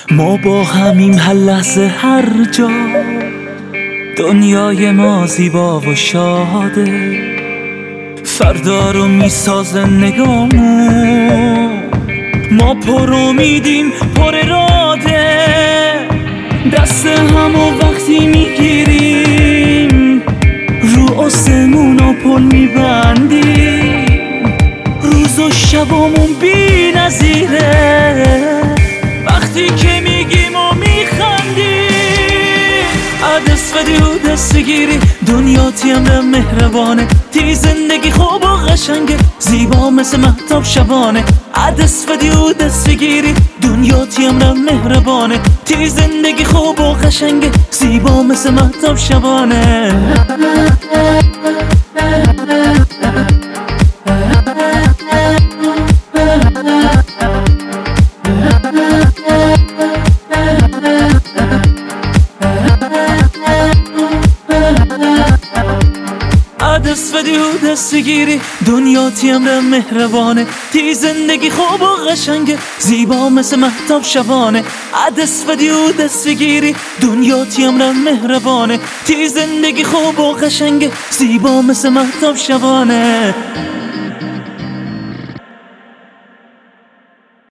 ما با همیم هر لحظه هر جا، دنیای ما زیبا و شاده. فردا رو میسازه نگامون، ما پر امیدیم پر اراده. دست همو وقتی میگیریم، رو آسمون و پل میبندیم. روز و شبامون بی نظیره، وقتی که میگیم و میخندیم. عدس فدی و دست گیری، دنیا تیم مهربانه. تی زندگی خوب و قشنگه، زیبا مثل مهتاب شبانه. عدس فدی و دست گیری، دنیا تیم مهربانه. تی زندگی خوب و قشنگه، زیبا مثل مهتاب شبانه. عدس فدی و دست گیری، دنیا تیم مهربانه. تی زندگی خوب و قشنگه، زیبا مثل مهتاب شبانه. عدس فدی و دست گیری، دنیا تیم مهربانه. تی زندگی خوب و قشنگه، زیبا مثل مهتاب شبانه.